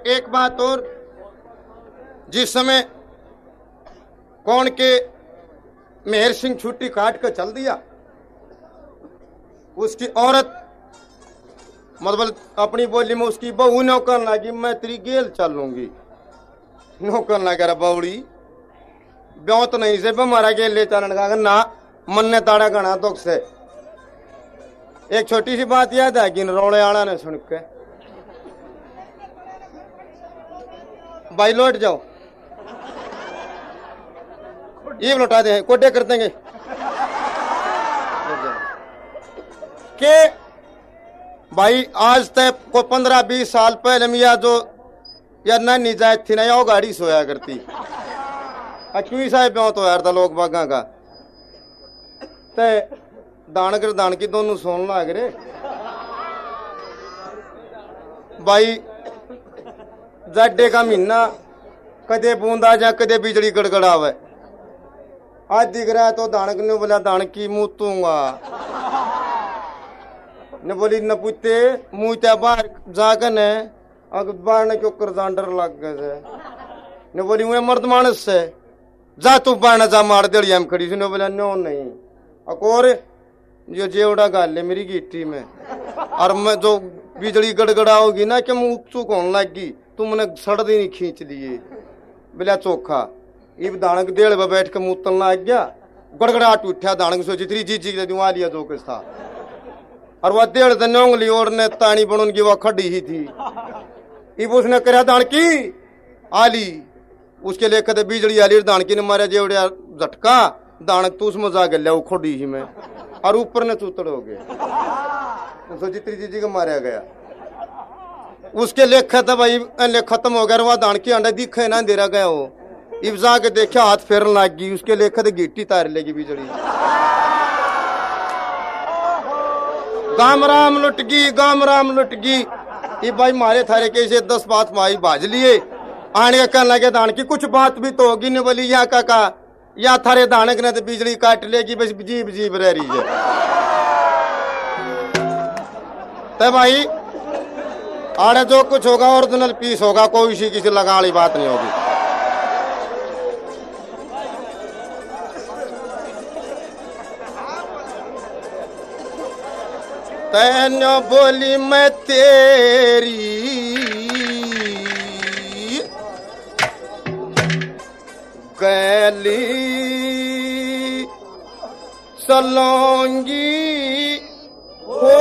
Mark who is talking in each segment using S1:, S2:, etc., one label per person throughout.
S1: एक बात और, जिस समय कौन के मेहर सिंह छुट्टी काट कर चल दिया, उसकी औरत मतलब अपनी बोली में उसकी बहू नौकर लगी, मैं तेरी गेल चलूंगी। नौकर ना कह बउड़ी ब्यों तो नहीं से हमारा गेल ले चलन का ना, मन ने ताड़ा गणा दुख से। एक छोटी सी बात याद है कि रोड़े आड़ा ने सुन के भाई लौट जाओ, ये लौटा दे, कोडे कर देंगे के भाई आज तक को 15-20 साल पहले मिया जो यार नानी जाए थी ना, या गाड़ी सोया करती क्यों साहब ब्यों तो यार था लोग बागा का ते दान कर दान की दोनों सोन लाग रे भाई। जाडे का महीना कदे बूंदा जा कदे बिजली गड़गड़ावे, आज दिख रहा है तो दानक ने बोला दान की मुंह तूंगा ने बोली न पूछते मुंह त्या बाहर जाकर ने बाहर ने क्यों कर डर लग गए ने बोली मैं मर्द मानस से जा तू बाहर जा मार दे हम खड़ी से ने बोला नो नहीं अकोर जो जेवड़ा गाल मेरी गिट्टी में और मैं जो बिजली गड़गड़ाओगी ना कि मुंह चूक होने लगी तुमने सड़ दी नहीं खींच लिए बोला चोखा। इब दानक देड़ में बैठ के मुंह तलना आ गया, गड़गड़ाट उठा दानक सोची थी जी जी दुआ लिया जो कुछ था और वह देड़ दिन उंगली और ने तानी बनून की वह खड़ी ही थी। इब उसने करा दानकी आली उसके लिए कदे बिजली आली दानकी ने मारे जेवड़िया झटका दानक तू उसमें जाके ले खोड़ी ही में और ऊपर ने चूतड़ हो गए सोची त्रिजी जी को मारा गया। उसके लेख था भाई लेख खत्म हो गया, वह दान की अंडा दिखे ना दे रहा गया वो। इब जाके देखा हाथ फेरन लग गई, उसके लेख तो गिट्टी तार लेगी बिजली। गाम राम लुट गई, गाम राम लुट गई। ये भाई मारे थारे कैसे 10 बात माई बाज लिए आने कहने लगे दान की कुछ बात भी तो होगी नहीं। बोली यहाँ काका या थारे दानक ने तो बिजली काट लेगी, बस जीब जीब रह रही है। तो भाई आड़े जो कुछ होगा ओरिजिनल पीस होगा, कोई इसी किसी लगा वाली बात नहीं होगी। तैनो बोली मैं तेरी गली सलोंगी हो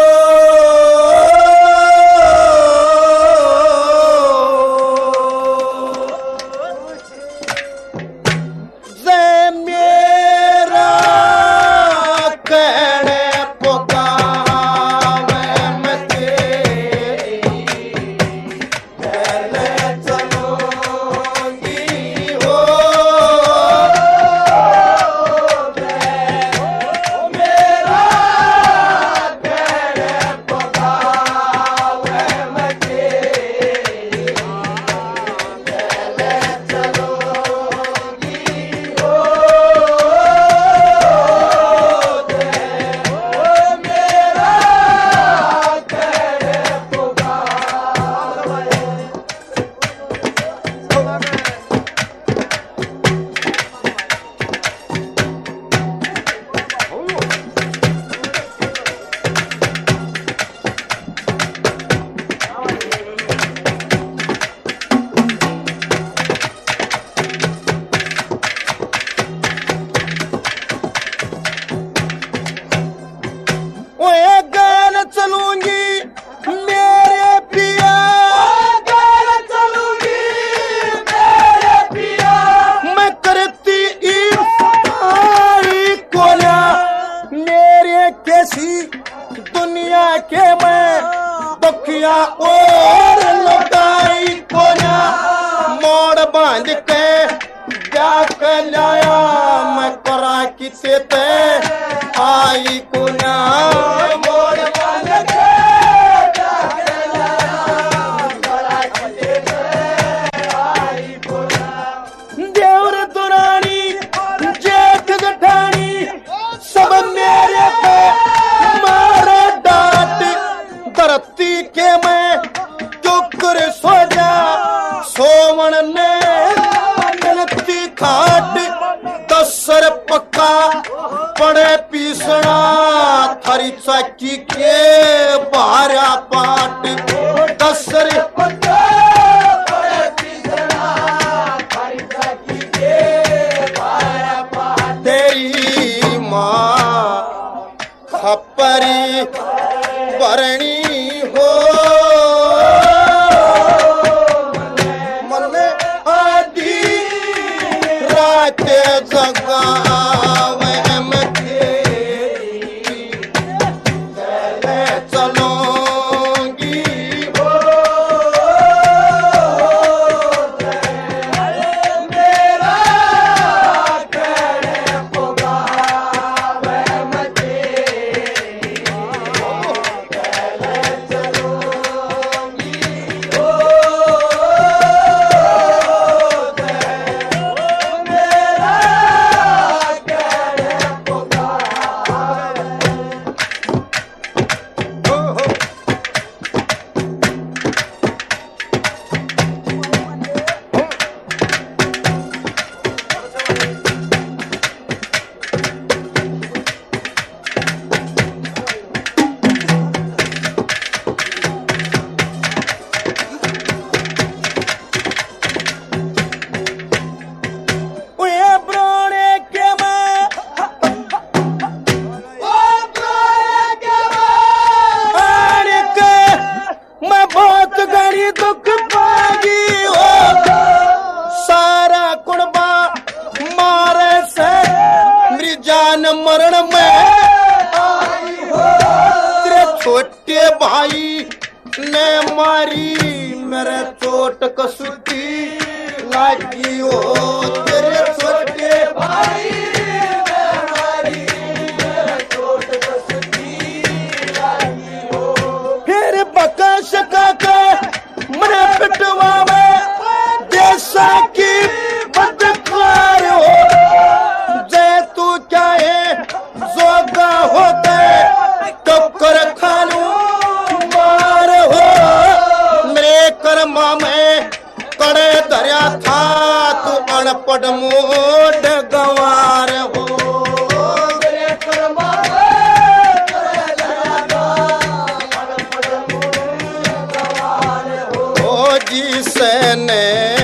S1: दुनिया के मैं दुखिया और लुटाई कोना मोड़ बांध के क्या लाया मैं करा किसे पे आई कोना मोड़ बांध के आई कोना देवर दुरानी जेठ जठानी सब मेरे पे मारे डांट धरती के मैं चुकर सो जा सखी के बारा पाट कसर तेरी माँ खपरी बरणी हो मन आदि रात जगावे में तेरी चलोगी हो मेरा करे पुगावे में तेरी चलोगी हो मेरा करे पुगावे मैं बहुत गरी दुख पागी हो सारा कुर्बा मारे से मेरी जान मरण में आई हो तेरे छोटे भाई ने मारी मेरे चोट कसुती लागी हो तेरे छोटे भाई ने मारी मेरे चोट कसुती लागी हो फिर बका शका के मने पिटवा में जैसा की बदकार हो जय तू क्या है जोगा होते तो कर खानू मार हो मेरे कर्मा में कड़े दरिया था तू अनपढ़ मोड गंवार हो मेरे कर्मा में कड़े दरिया था अनपढ़ मोड गंवार हो जिसने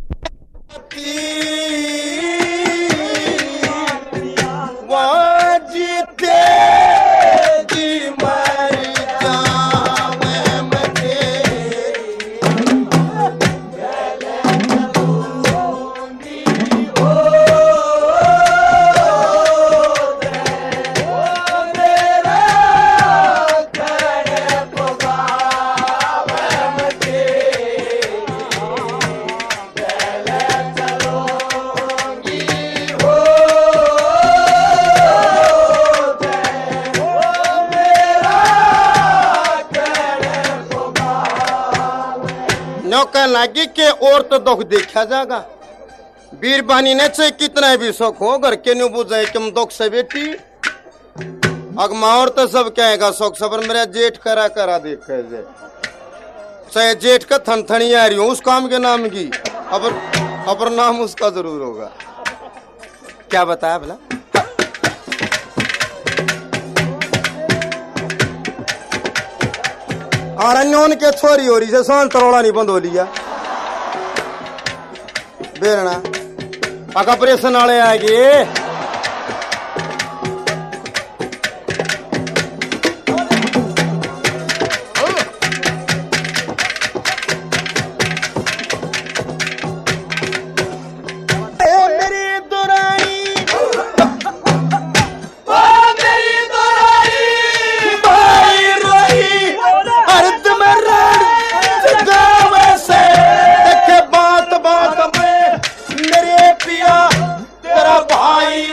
S1: वहाँ जीते जी मर जावे मैं तेरी हो मेरा करे पुगावे मैं तेरी चलोगी हो नौका लागी के और तो दुख देखा जाएगा वीर बहनी ने चाहे कितना भी शौक हो घर के न्यू बुझाए कि हम दुख से बेटी अगमा और तो सब कहेगा शौक सबर मेरा जेठ करा करा देखे चाहे जेठ का थनथनी आ रही हो उस काम के नाम की अपर नाम उसका जरूर होगा क्या बताया भला आरण्योन के छोरी हो रही से सोन तरोड़ा नहीं बंद हो लिया बेरना अका ऑपरेशन वाले आ गए भाई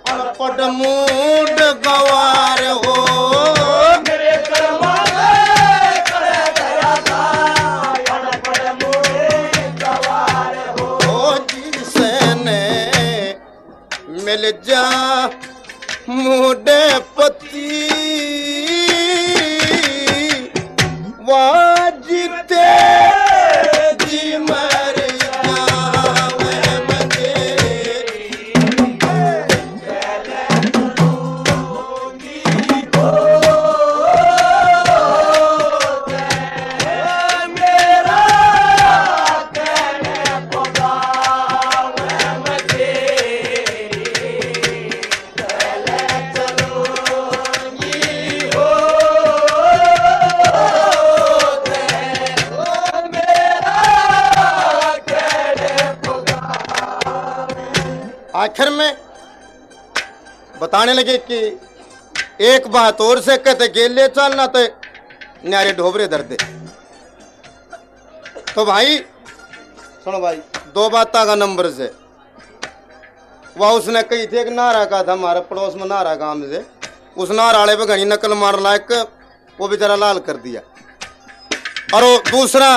S1: अनपढ़ मूड गवार हो मेरे कर्मा करे दया अनपढ़ मूड गवार हो जिसने मिल जा मुडे पति वाजिते जी मर जावे आखिर में बताने लगे कि एक बात और से कहते गेले चलना तो न्यारे ढोबरे दर्दे। तो भाई सुनो भाई, दो बात का नंबर से वह उसने कही थी, एक नारा का था हमारे पड़ोस में नारा गांव से, उस नाराले पे घनी नकल मार लायक वो बेचारा लाल कर दिया। और वो दूसरा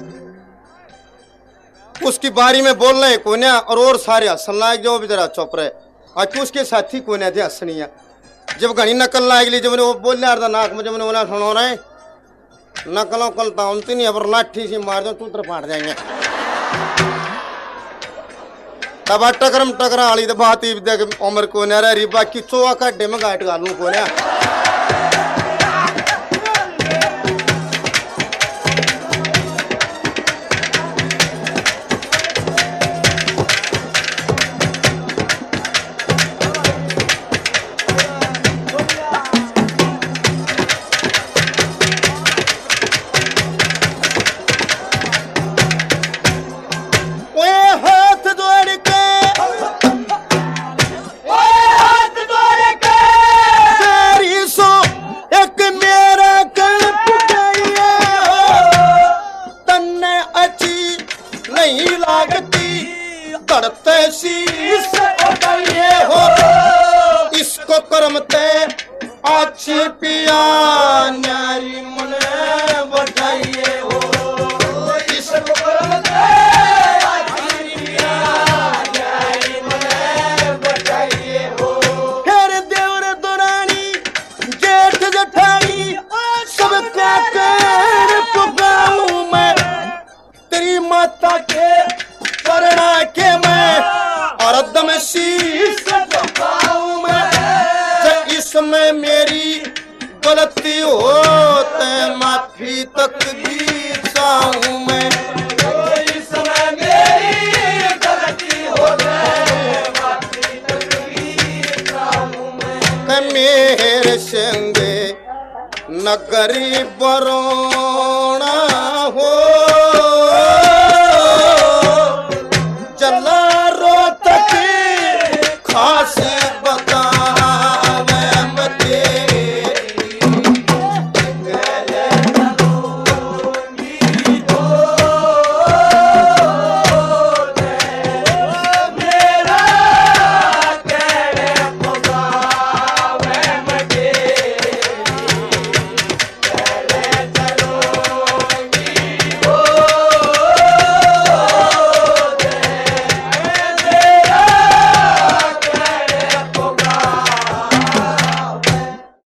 S1: उसकी बारी में बोल रहे कोन्या और सारे हसन लायक जो बेचारा चुप रहे। और उसके साथी कोन्या थे हसनिया। जब घनी नकल लायक ली, जब वो बोल रहा था नाक में, जब उन्हें सुनो रहे नकलों कलता उनती नहीं, अब लाठी से मार दो तूत्र फाट जाएंगे। तब टकरम टकरा आली तो बात ही उम्र को न रही, बाकी चोआ काटे में गाट गालू को न। इसको करमते अच्छी पिया न्यारी मन बढ़ाइए हो, इसको करमते अच्छी पिया न्यारी मन बढ़ाइए हो। फिर देवर दुरानी जेठ जठानी सबका कर पुकारूं मैं, तेरी माता के करना के मैं और दम शीश झुकाऊं मैं। इसमें मेरी गलती हो तो माफी तक भी चाहूं मैं। इसमें मेरी गलती हो तो माफी तक भी चाहूं मैं। मेरे संगे नगरी बरोना हो